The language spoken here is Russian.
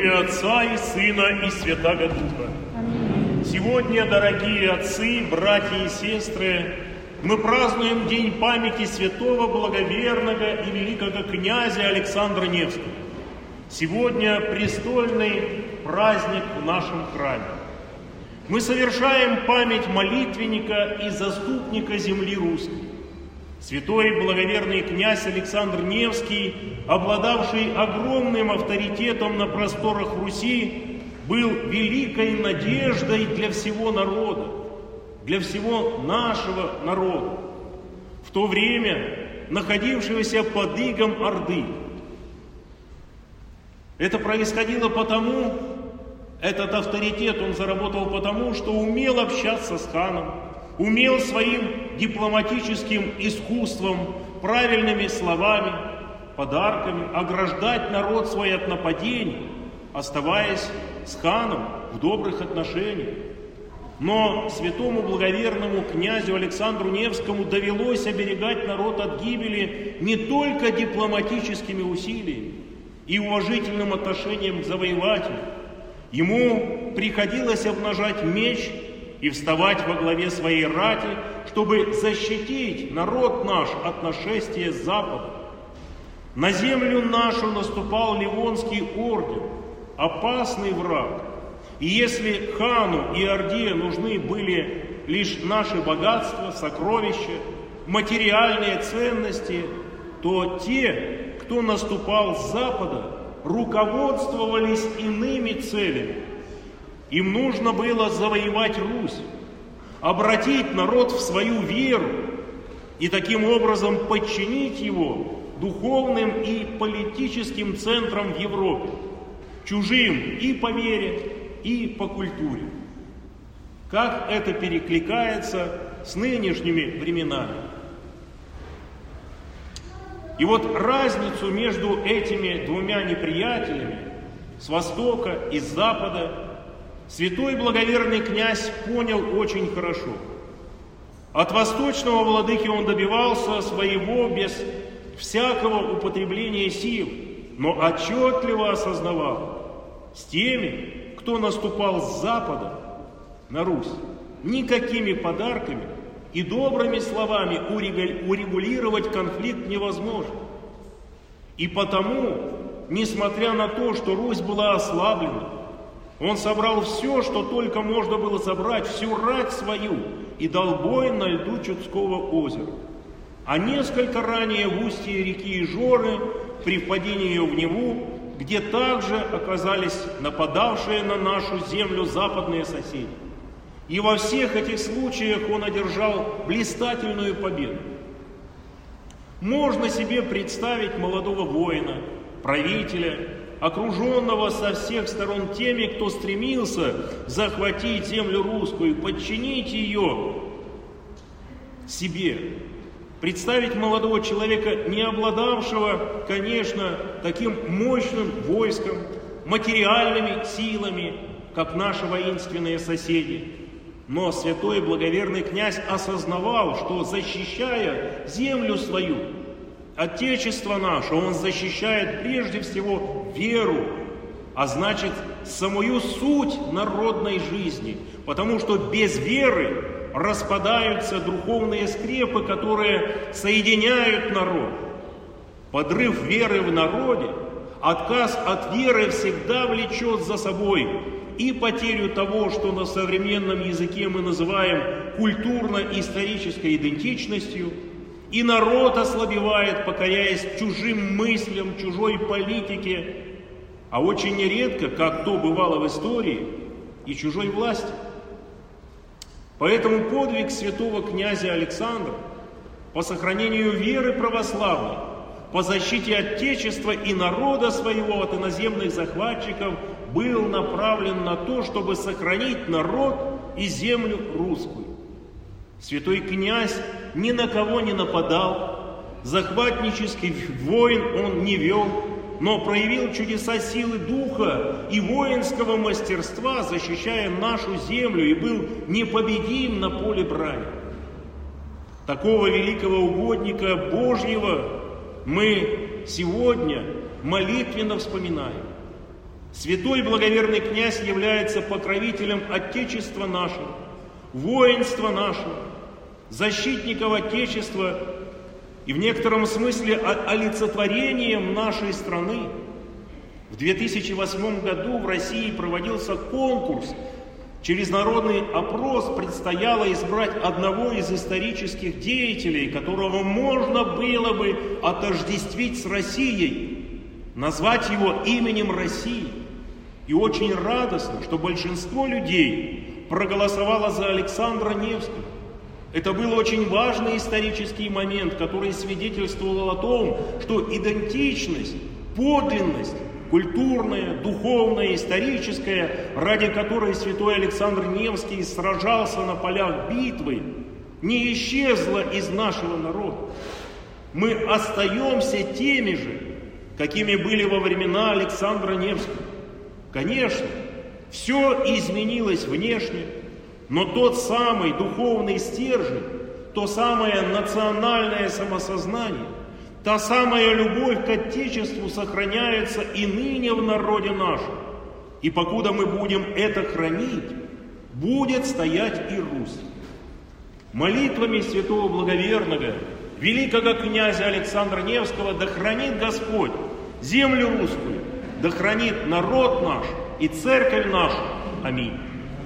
имя Отца и Сына и Святаго Духа. Аминь. Сегодня, дорогие отцы, братья и сестры, мы празднуем день памяти святого, благоверного и великого князя Александра Невского. Сегодня престольный праздник в нашем храме. Мы совершаем память молитвенника и заступника земли русской. Святой благоверный князь Александр Невский, обладавший огромным авторитетом на просторах Руси, был великой надеждой для всего народа, для всего нашего народа, в то время находившегося под игом Орды. Это происходило потому, этот авторитет он заработал потому, что умел общаться с ханом, умел своим дипломатическим искусством, правильными словами, подарками ограждать народ свой от нападений, оставаясь с ханом в добрых отношениях. Но святому благоверному князю Александру Невскому довелось оберегать народ от гибели не только дипломатическими усилиями и уважительным отношением к завоевателю. Ему приходилось обнажать меч и вставать во главе своей рати, чтобы защитить народ наш от нашествия с запада. На землю нашу наступал Ливонский орден, опасный враг. И если хану и орде нужны были лишь наши богатства, сокровища, материальные ценности, то те, кто наступал с запада, руководствовались иными целями. Им нужно было завоевать Русь, обратить народ в свою веру и таким образом подчинить его духовным и политическим центрам в Европе, чужим и по вере, и по культуре. Как это перекликается с нынешними временами? И вот разницу между этими двумя неприятелями, с востока и с запада, святой благоверный князь понял очень хорошо. От восточного владыки он добивался своего без всякого употребления сил, но отчетливо осознавал, с теми, кто наступал с запада на Русь, никакими подарками и добрыми словами урегулировать конфликт невозможно. И потому, несмотря на то, что Русь была ослаблена, он собрал все, что только можно было собрать, всю рать свою, и дал бой на льду Чудского озера. А несколько ранее в устье реки Ижоры, при впадении ее в Неву, где также оказались нападавшие на нашу землю западные соседи. И во всех этих случаях он одержал блистательную победу. Можно себе представить молодого воина, правителя, окруженного со всех сторон теми, кто стремился захватить землю русскую, подчинить ее себе. Представить молодого человека, не обладавшего, конечно, таким мощным войском, материальными силами, как наши воинственные соседи. Но святой благоверный князь осознавал, что, защищая землю свою, Отечество наше, он защищает прежде всего веру, а значит, самую суть народной жизни, потому что без веры распадаются духовные скрепы, которые соединяют народ. Подрыв веры в народе, отказ от веры всегда влечет за собой и потерю того, что на современном языке мы называем культурно-исторической идентичностью, и народ ослабевает, покоряясь чужим мыслям, чужой политике, а очень нередко, как то бывало в истории, и чужой власти. Поэтому подвиг святого князя Александра по сохранению веры православной, по защите Отечества и народа своего от иноземных захватчиков был направлен на то, чтобы сохранить народ и землю русскую. Святой князь ни на кого не нападал, захватнический войн он не вел, но проявил чудеса силы духа и воинского мастерства, защищая нашу землю, и был непобедим на поле брани. Такого великого угодника Божьего мы сегодня молитвенно вспоминаем. Святой благоверный князь является покровителем Отечества нашего, воинства нашего, защитников Отечества и в некотором смысле олицетворением нашей страны. В 2008 году в России проводился конкурс. Через народный опрос предстояло избрать одного из исторических деятелей, которого можно было бы отождествить с Россией, назвать его именем России. И очень радостно, что большинство людей проголосовало за Александра Невского. Это был очень важный исторический момент, который свидетельствовал о том, что идентичность, подлинность, культурная, духовная, историческая, ради которой святой Александр Невский сражался на полях битвы, не исчезла из нашего народа. Мы остаемся теми же, какими были во времена Александра Невского. Конечно, все изменилось внешне, но тот самый духовный стержень, то самое национальное самосознание, та самая любовь к Отечеству сохраняется и ныне в народе нашем. И покуда мы будем это хранить, будет стоять и Русь. Молитвами святого благоверного, великого князя Александра Невского, да хранит Господь землю русскую, да хранит народ наш и церковь нашу. Аминь.